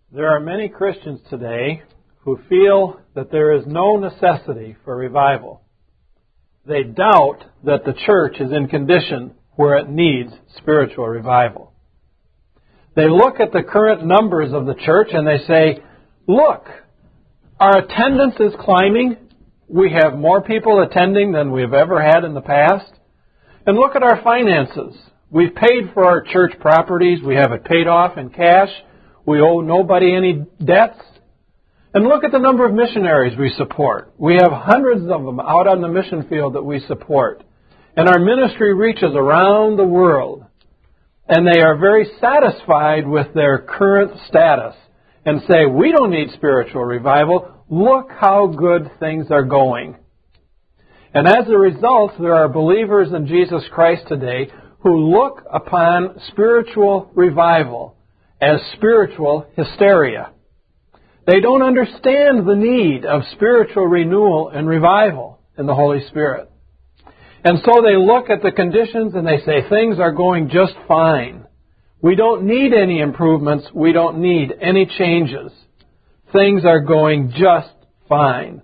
There are many Christians today who feel that there is no necessity for revival. They doubt that the church is in condition where it needs spiritual revival. They look at the current numbers of the church and they say, look, our attendance is climbing. We have more people attending than we've ever had in the past. And look at our finances. We've paid for our church properties. We have it paid off in cash. We owe nobody any debts. And look at the number of missionaries we support. We have hundreds of them out on the mission field that we support. And our ministry reaches around the world. And they are very satisfied with their current status and say, we don't need spiritual revival. Look how good things are going. And as a result, there are believers in Jesus Christ today who look upon spiritual revival as spiritual hysteria. They don't understand the need of spiritual renewal and revival in the Holy Spirit. And so they look at the conditions and they say, things are going just fine. We don't need any improvements. We don't need any changes. Things are going just fine.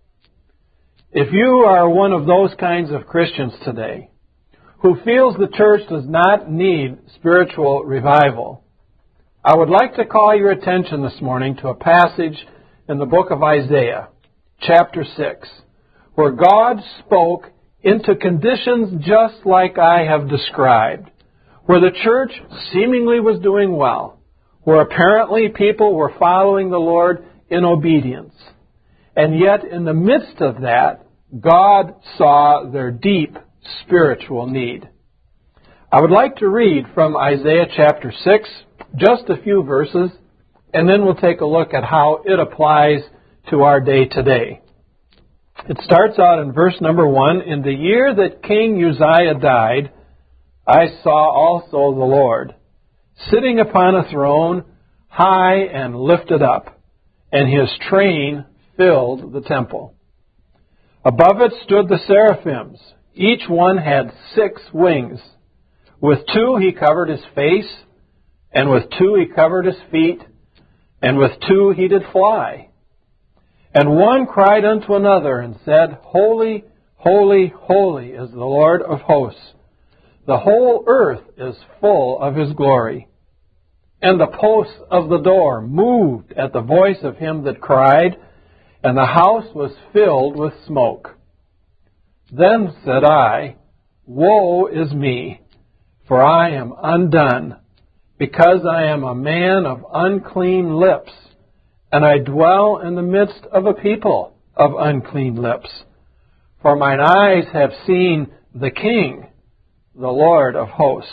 If you are one of those kinds of Christians today who feels the church does not need spiritual revival, I would like to call your attention this morning to a passage in the book of Isaiah, chapter 6, where God spoke into conditions just like I have described, where the church seemingly was doing well, where apparently people were following the Lord in obedience. And yet, in the midst of that, God saw their deep spiritual need. I would like to read from Isaiah chapter 6, just a few verses, and then we'll take a look at how it applies to our day today. It starts out in verse number 1, In the year that King Uzziah died, I saw also the Lord, sitting upon a throne, high and lifted up, and his train filled the temple. Above it stood the seraphims. Each one had 6 wings. With 2 he covered his face, and with 2 he covered his feet, and with 2 he did fly. And one cried unto another and said, Holy, holy, holy is the Lord of hosts. The whole earth is full of his glory. And the posts of the door moved at the voice of him that cried, and the house was filled with smoke. Then said I, Woe is me, for I am undone, because I am a man of unclean lips, and I dwell in the midst of a people of unclean lips. For mine eyes have seen the King, the Lord of hosts.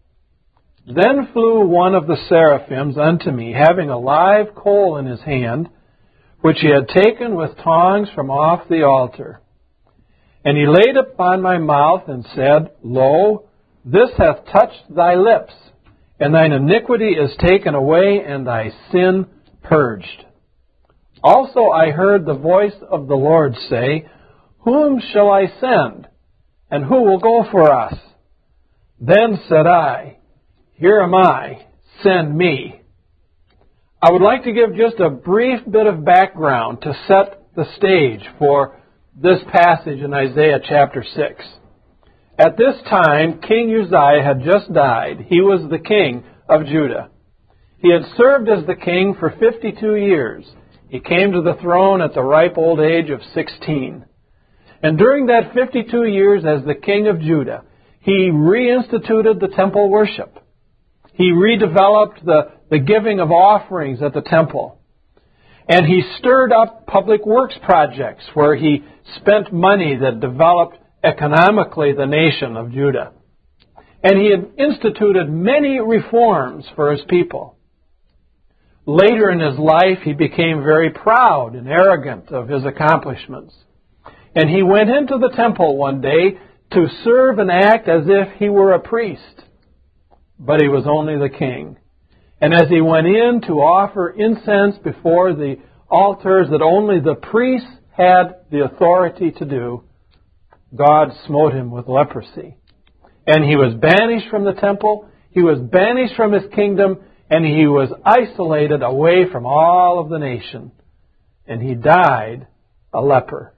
Then flew one of the seraphims unto me, having a live coal in his hand, which he had taken with tongs from off the altar. And he laid upon my mouth and said, Lo, this hath touched thy lips, and thine iniquity is taken away, and thy sin purged. Also I heard the voice of the Lord say, Whom shall I send, and who will go for us? Then said I, Here am I, send me. I would like to give just a brief bit of background to set the stage for this passage in Isaiah chapter 6. At this time, King Uzziah had just died. He was the king of Judah. He had served as the king for 52 years. He came to the throne at the ripe old age of 16. And during that 52 years as the king of Judah, he reinstituted the temple worship. He redeveloped the giving of offerings at the temple. And he stirred up public works projects where he spent money that developed economically the nation of Judah. And he had instituted many reforms for his people. Later in his life, he became very proud and arrogant of his accomplishments. And he went into the temple one day to serve and act as if he were a priest. But he was only the king. And as he went in to offer incense before the altars that only the priests had the authority to do, God smote him with leprosy. And he was banished from the temple. He was banished from his kingdom. and he was isolated away from all of the nation, and he died a leper.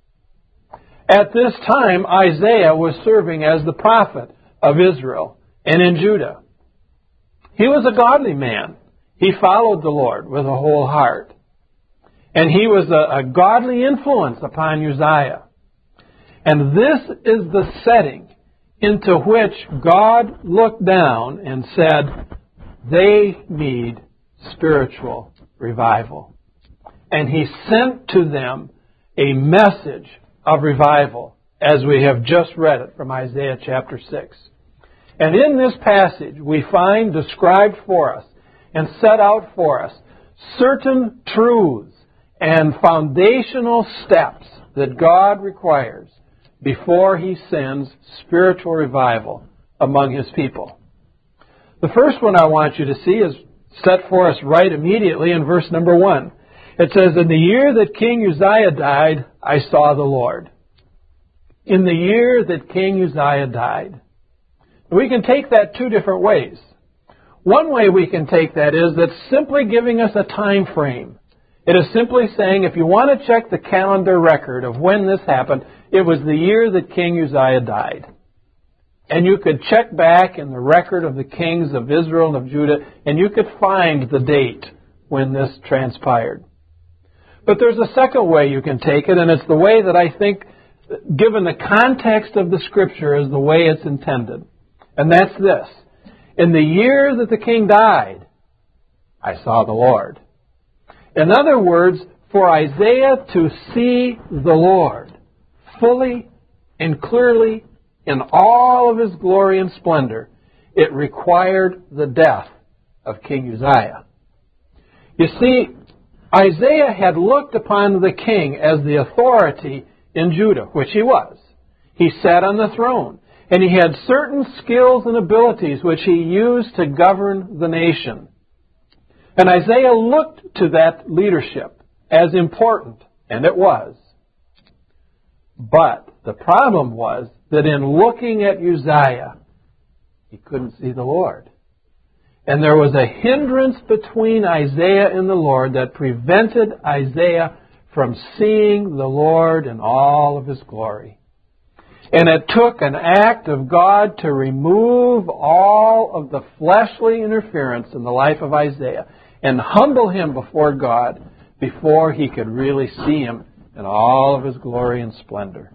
At this time, Isaiah was serving as the prophet of Israel and in Judah. He was a godly man. He followed the Lord with a whole heart. And he was a godly influence upon Uzziah. And this is the setting into which God looked down and said, they need spiritual revival. And he sent to them a message of revival, as we have just read it from Isaiah chapter 6. And in this passage, we find described for us and set out for us certain truths and foundational steps that God requires before he sends spiritual revival among his people. The first one I want you to see is set for us right immediately in verse number 1. It says, in the year that King Uzziah died, I saw the Lord. In the year that King Uzziah died. We can take that two different ways. One way we can take that is that's simply giving us a time frame. It is simply saying, if you want to check the calendar record of when this happened, it was the year that King Uzziah died. And you could check back in the record of the kings of Israel and of Judah, and you could find the date when this transpired. But there's a second way you can take it, and it's the way that I think, given the context of the Scripture, is the way it's intended. And that's this. In the year that the king died, I saw the Lord. In other words, for Isaiah to see the Lord fully and clearly in all of his glory and splendor, it required the death of King Uzziah. You see, Isaiah had looked upon the king as the authority in Judah, which he was. He sat on the throne, and he had certain skills and abilities which he used to govern the nation. And Isaiah looked to that leadership as important, and it was. But the problem was that in looking at Uzziah, he couldn't see the Lord. And there was a hindrance between Isaiah and the Lord that prevented Isaiah from seeing the Lord in all of his glory. And it took an act of God to remove all of the fleshly interference in the life of Isaiah and humble him before God before he could really see him in all of his glory and splendor.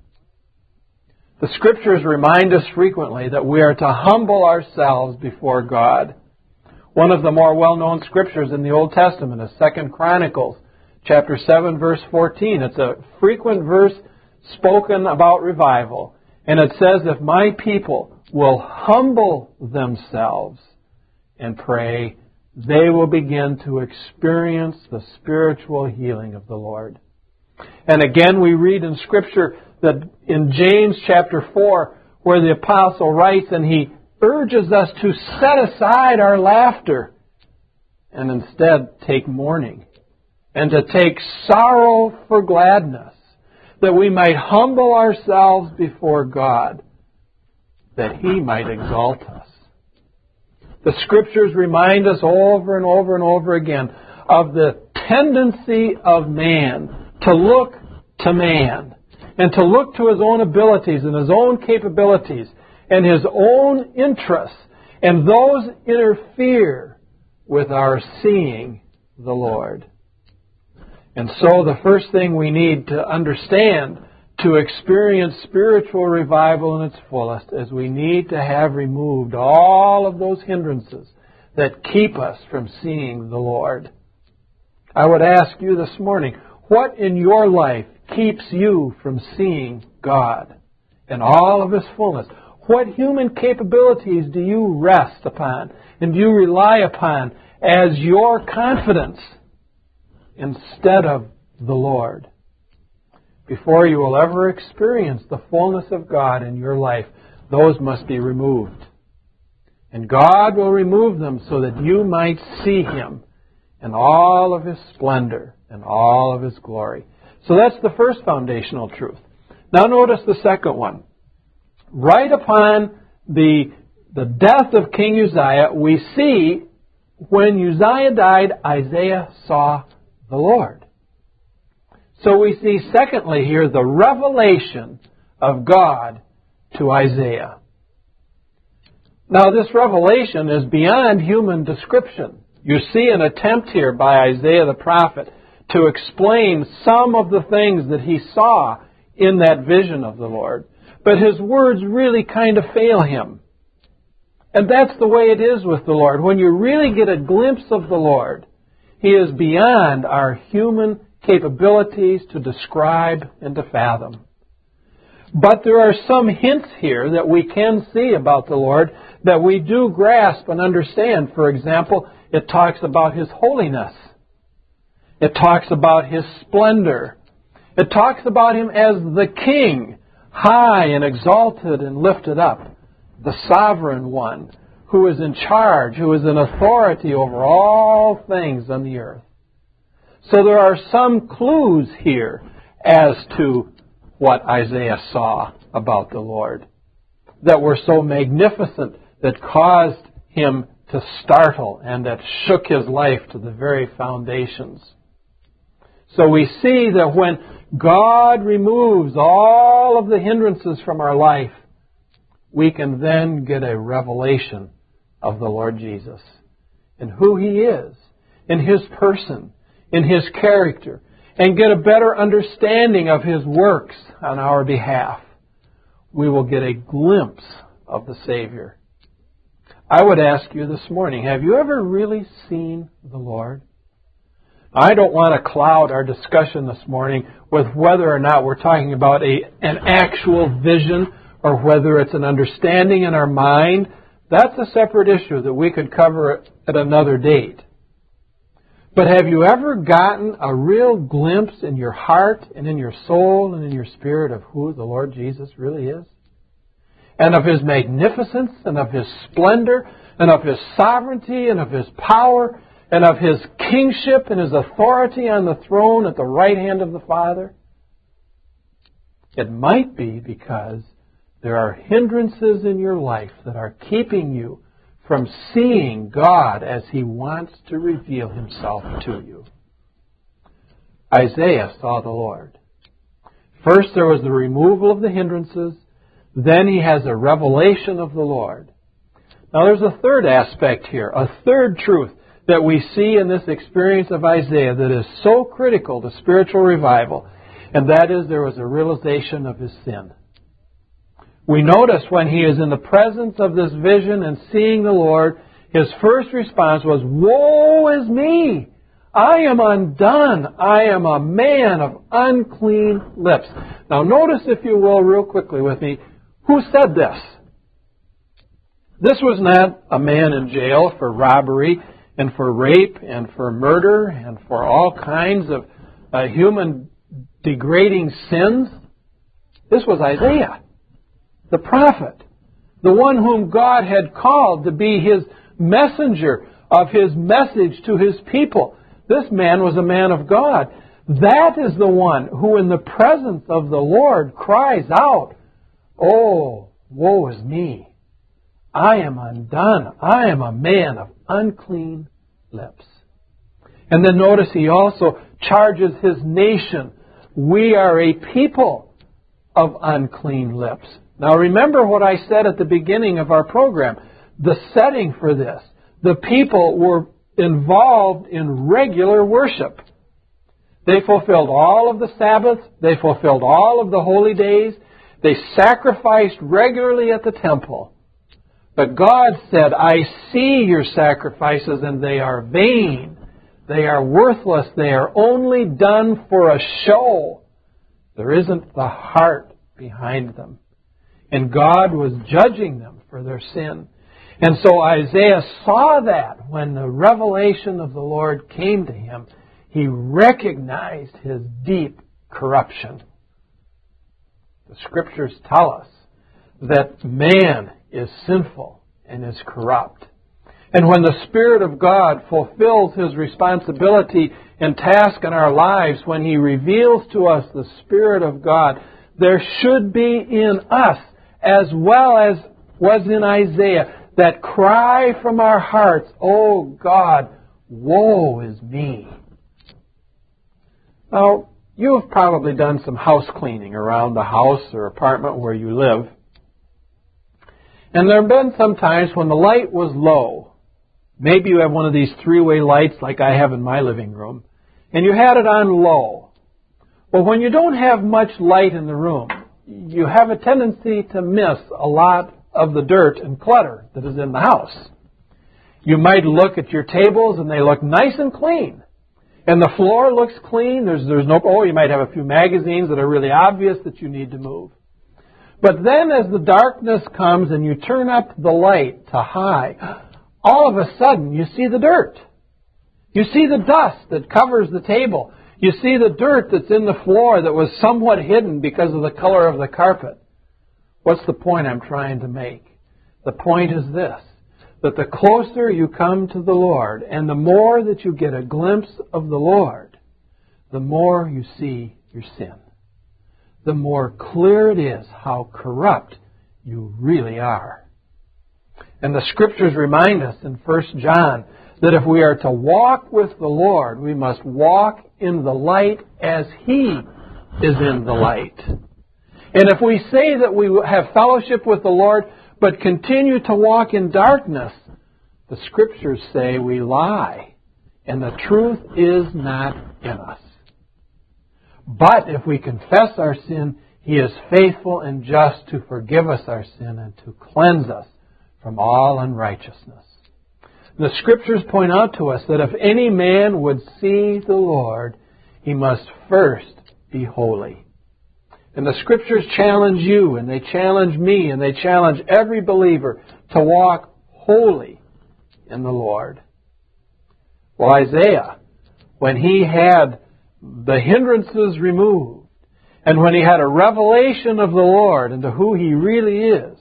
The Scriptures remind us frequently that we are to humble ourselves before God. One of the more well-known Scriptures in the Old Testament is 2 Chronicles chapter 7, verse 14. It's a frequent verse spoken about revival. And it says, if my people will humble themselves and pray, they will begin to experience the spiritual healing of the Lord. And again, we read in Scripture that in James chapter 4, where the apostle writes, and he urges us to set aside our laughter and instead take mourning, and to take sorrow for gladness, that we might humble ourselves before God, that He might exalt us. The Scriptures remind us over and over and over again of the tendency of man to look to man and to look to his own abilities and his own capabilities and his own interests, and those interfere with our seeing the Lord. And so the first thing we need to understand to experience spiritual revival in its fullest is we need to have removed all of those hindrances that keep us from seeing the Lord. I would ask you this morning, what in your life keeps you from seeing God in all of His fullness? What human capabilities do you rest upon and do you rely upon as your confidence instead of the Lord? Before you will ever experience the fullness of God in your life, those must be removed. And God will remove them so that you might see Him in all of His splendor and all of His glory. So that's the first foundational truth. Now notice the second one. Right upon the death of King Uzziah, we see when Uzziah died, Isaiah saw the Lord. So we see, secondly, here the revelation of God to Isaiah. Now, this revelation is beyond human description. You see an attempt here by Isaiah the prophet to explain some of the things that he saw in that vision of the Lord. But his words really kind of fail him. And that's the way it is with the Lord. When you really get a glimpse of the Lord, He is beyond our human capabilities to describe and to fathom. But there are some hints here that we can see about the Lord that we do grasp and understand. For example, it talks about His holiness. It talks about His splendor. It talks about Him as the King, high and exalted and lifted up, the sovereign one who is in charge, who is in authority over all things on the earth. So there are some clues here as to what Isaiah saw about the Lord that were so magnificent that caused him to startle and that shook his life to the very foundations. So we see that when God removes all of the hindrances from our life, we can then get a revelation of the Lord Jesus and who He is, in His person, in His character, and get a better understanding of His works on our behalf. We will get a glimpse of the Savior. I would ask you this morning, have you ever really seen the Lord? I don't want to cloud our discussion this morning with whether or not we're talking about an actual vision or whether it's an understanding in our mind. That's a separate issue that we could cover at another date. But have you ever gotten a real glimpse in your heart and in your soul and in your spirit of who the Lord Jesus really is? And of His magnificence and of His splendor and of His sovereignty and of His power and of His kingship and His authority on the throne at the right hand of the Father? It might be because there are hindrances in your life that are keeping you from seeing God as He wants to reveal Himself to you. Isaiah saw the Lord. First there was the removal of the hindrances. Then he has a revelation of the Lord. Now there's a third aspect here, a third truth that we see in this experience of Isaiah that is so critical to spiritual revival, and that is there was a realization of his sin. We notice when he is in the presence of this vision and seeing the Lord, his first response was, "Woe is me! I am undone. I am a man of unclean lips." Now notice, if you will, real quickly with me, who said this? This was not a man in jail for robbery and for rape and for murder and for all kinds of human degrading sins. This was Isaiah, the prophet, the one whom God had called to be His messenger of His message to His people. This man was a man of God. That is the one who in the presence of the Lord cries out, "Oh, woe is me! I am undone. I am a man of unclean lips." And then notice he also charges his nation, "We are a people of unclean lips." Now remember what I said at the beginning of our program. The setting for this. The people were involved in regular worship. They fulfilled all of the Sabbaths. They fulfilled all of the holy days. They sacrificed regularly at the temple. But God said, "I see your sacrifices and they are vain. They are worthless. They are only done for a show. There isn't the heart behind them." And God was judging them for their sin. And so Isaiah saw that when the revelation of the Lord came to him. He recognized his deep corruption. The Scriptures tell us that man is sinful and is corrupt. And when the Spirit of God fulfills His responsibility and task in our lives, when He reveals to us the Spirit of God, there should be in us, as well as was in Isaiah, that cry from our hearts, "Oh God, woe is me." Now, you have probably done some house cleaning around the house or apartment where you live. And there have been some times when the light was low. Maybe you have one of these three-way lights like I have in my living room, and you had it on low. Well, when you don't have much light in the room, you have a tendency to miss a lot of the dirt and clutter that is in the house. You might look at your tables and they look nice and clean. And the floor looks clean. There's no, you might have a few magazines that are really obvious that you need to move. But then as the darkness comes and you turn up the light to high, all of a sudden you see the dirt. You see the dust that covers the table. You see the dirt that's in the floor that was somewhat hidden because of the color of the carpet. What's the point I'm trying to make? The point is this, that the closer you come to the Lord and the more that you get a glimpse of the Lord, the more you see your sin. The more clear it is how corrupt you really are. And the Scriptures remind us in 1 John that if we are to walk with the Lord, we must walk in the light as He is in the light. And if we say that we have fellowship with the Lord, but continue to walk in darkness, the Scriptures say we lie, and the truth is not in us. But if we confess our sin, He is faithful and just to forgive us our sin and to cleanse us from all unrighteousness. The Scriptures point out to us that if any man would see the Lord, he must first be holy. And the Scriptures challenge you, and they challenge me, and they challenge every believer to walk holy in the Lord. Well, Isaiah, when he had the hindrances removed, and when he had a revelation of the Lord and to who He really is,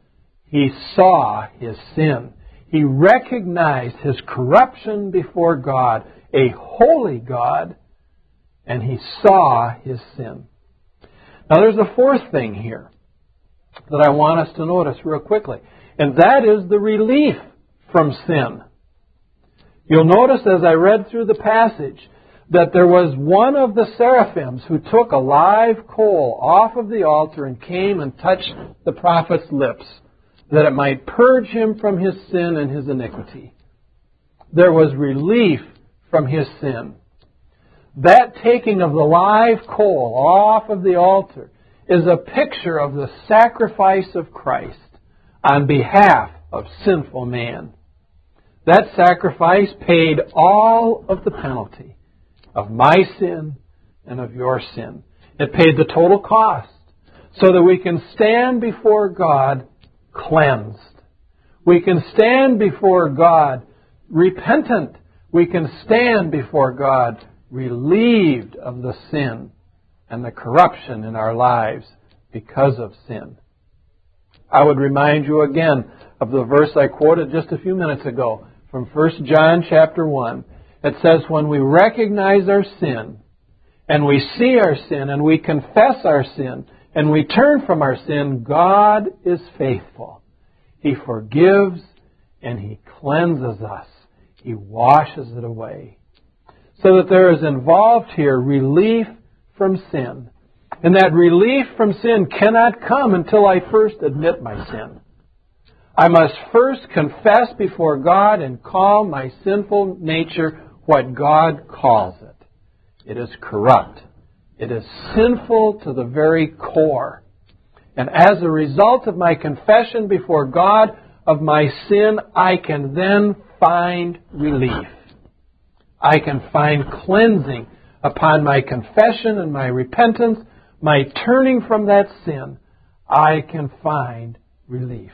he saw his sin. He recognized his corruption before God, a holy God, and he saw his sin. Now there's a fourth thing here that I want us to notice real quickly, and that is the relief from sin. You'll notice as I read through the passage that there was one of the seraphims who took a live coal off of the altar and came and touched the prophet's lips, that it might purge him from his sin and his iniquity. There was relief from his sin. That taking of the live coal off of the altar is a picture of the sacrifice of Christ on behalf of sinful man. That sacrifice paid all of the penalty of my sin and of your sin. It paid the total cost so that we can stand before God cleansed. We can stand before God repentant. We can stand before God relieved of the sin and the corruption in our lives because of sin. I would remind you again of the verse I quoted just a few minutes ago from 1 John chapter 1. It says, when we recognize our sin and we see our sin and we confess our sin and we turn from our sin, God is faithful. He forgives and He cleanses us. He washes it away. So that there is involved here relief from sin. And that relief from sin cannot come until I first admit my sin. I must first confess before God and call my sinful nature what God calls it. It is corrupt. It is sinful to the very core. And as a result of my confession before God of my sin, I can then find relief. I can find cleansing upon my confession and my repentance, my turning from that sin. I can find relief.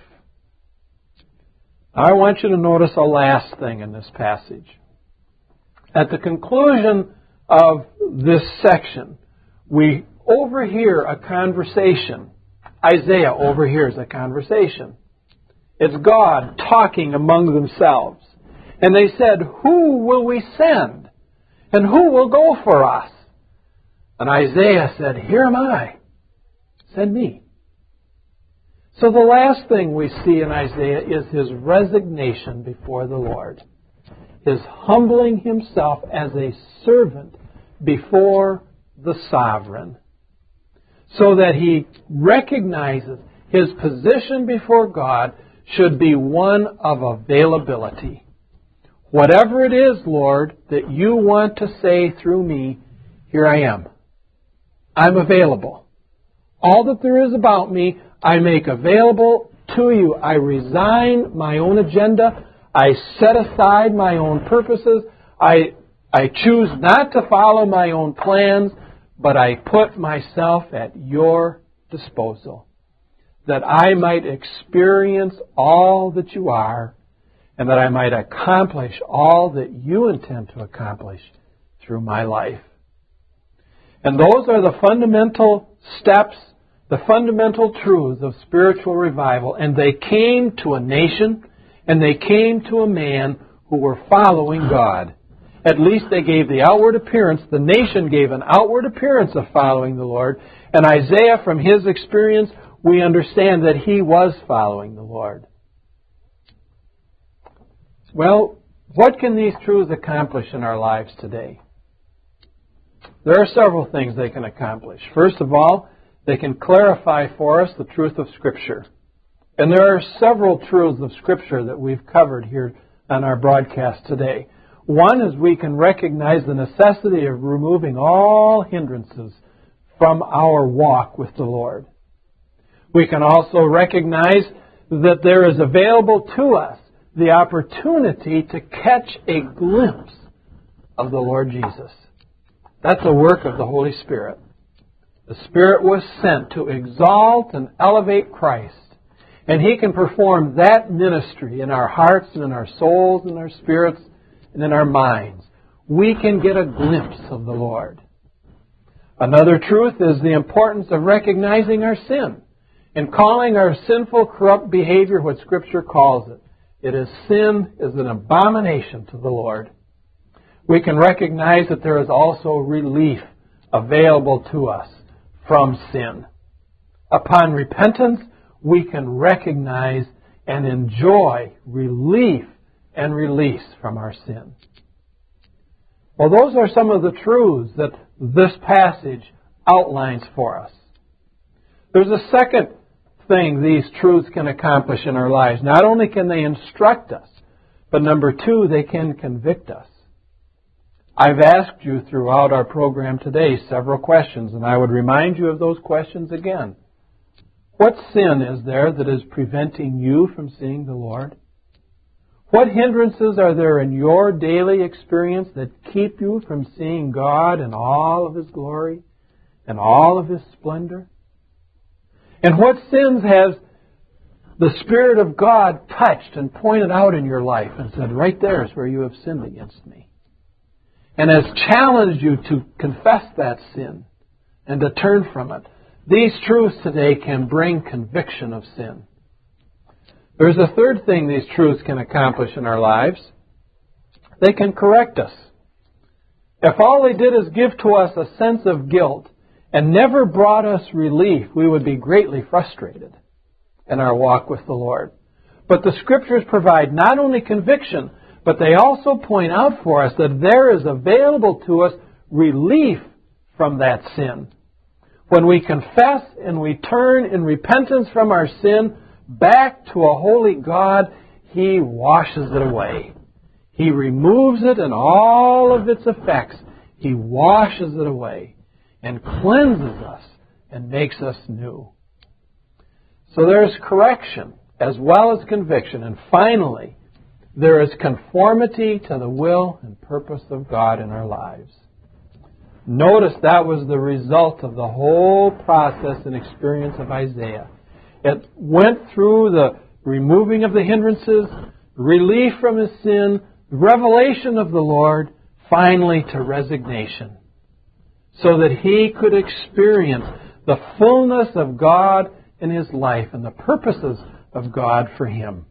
Now, I want you to notice a last thing in this passage. At the conclusion of this section, we overhear a conversation. Isaiah overhears a conversation. It's God talking among themselves. And they said, who will we send? And who will go for us? And Isaiah said, here am I. Send me. So the last thing we see in Isaiah is his resignation before the Lord. His humbling himself as a servant before the sovereign. So that he recognizes his position before God should be one of availability. Whatever it is, Lord, that you want to say through me, here I am. I'm available. All that there is about me, I make available to you. I resign my own agenda. I set aside my own purposes. I choose not to follow my own plans, but I put myself at your disposal, that I might experience all that you are, and that I might accomplish all that you intend to accomplish through my life. And those are the fundamental steps, the fundamental truths of spiritual revival. And they came to a nation, and they came to a man who were following God. At least they gave the outward appearance. The nation gave an outward appearance of following the Lord. And Isaiah, from his experience, we understand that he was following the Lord. Well, what can these truths accomplish in our lives today? There are several things they can accomplish. First of all, they can clarify for us the truth of Scripture. And there are several truths of Scripture that we've covered here on our broadcast today. One is we can recognize the necessity of removing all hindrances from our walk with the Lord. We can also recognize that there is available to us the opportunity to catch a glimpse of the Lord Jesus. That's a work of the Holy Spirit. The Spirit was sent to exalt and elevate Christ. And He can perform that ministry in our hearts and in our souls and our spirits and in our minds. We can get a glimpse of the Lord. Another truth is the importance of recognizing our sin and calling our sinful, corrupt behavior what Scripture calls it. Sin is an abomination to the Lord. We can recognize that there is also relief available to us from sin. Upon repentance, we can recognize and enjoy relief and release from our sin. Well, those are some of the truths that this passage outlines for us. There's a second thing these truths can accomplish in our lives. Not only can they instruct us, but number two, they can convict us. I've asked you throughout our program today several questions, and I would remind you of those questions again. What sin is there that is preventing you from seeing the Lord? What hindrances are there in your daily experience that keep you from seeing God in all of His glory and all of His splendor? And what sins has the Spirit of God touched and pointed out in your life and said, right there is where you have sinned against me? And has challenged you to confess that sin and to turn from it. These truths today can bring conviction of sin. There's a third thing these truths can accomplish in our lives. They can correct us. If all they did is give to us a sense of guilt and never brought us relief, we would be greatly frustrated in our walk with the Lord. But the Scriptures provide not only conviction, but they also point out for us that there is available to us relief from that sin. When we confess and we turn in repentance from our sin back to a holy God, He washes it away. He removes it and all of its effects. He washes it away and cleanses us and makes us new. So there's correction as well as conviction. And finally, there is conformity to the will and purpose of God in our lives. Notice that was the result of the whole process and experience of Isaiah. It went through the removing of the hindrances, relief from his sin, revelation of the Lord, finally to resignation, so that he could experience the fullness of God in his life and the purposes of God for him.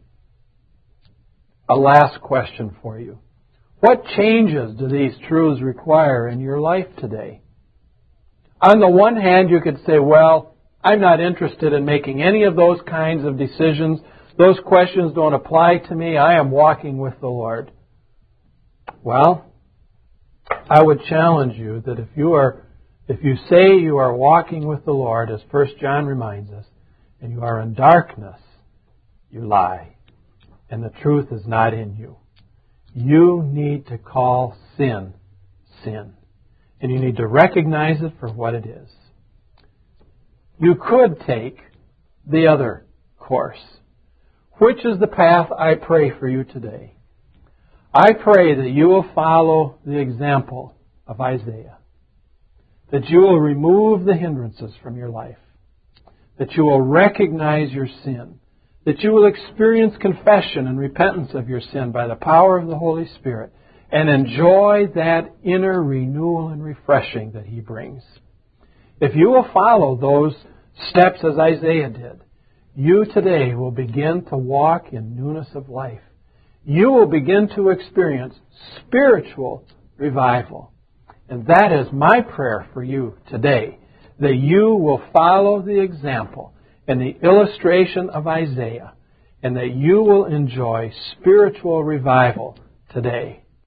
A last question for you. What changes do these truths require in your life today? On the one hand, you could say, well, I'm not interested in making any of those kinds of decisions. Those questions don't apply to me. I am walking with the Lord. Well, I would challenge you that if you say you are walking with the Lord, as 1 John reminds us, and you are in darkness, you lie, and the truth is not in you. You need to call sin, sin. And you need to recognize it for what it is. You could take the other course. Which is the path I pray for you today? I pray that you will follow the example of Isaiah. That you will remove the hindrances from your life. That you will recognize your sin. That you will experience confession and repentance of your sin by the power of the Holy Spirit. And enjoy that inner renewal and refreshing that He brings. If you will follow those steps as Isaiah did, you today will begin to walk in newness of life. You will begin to experience spiritual revival. And that is my prayer for you today, that you will follow the example and the illustration of Isaiah, and that you will enjoy spiritual revival today.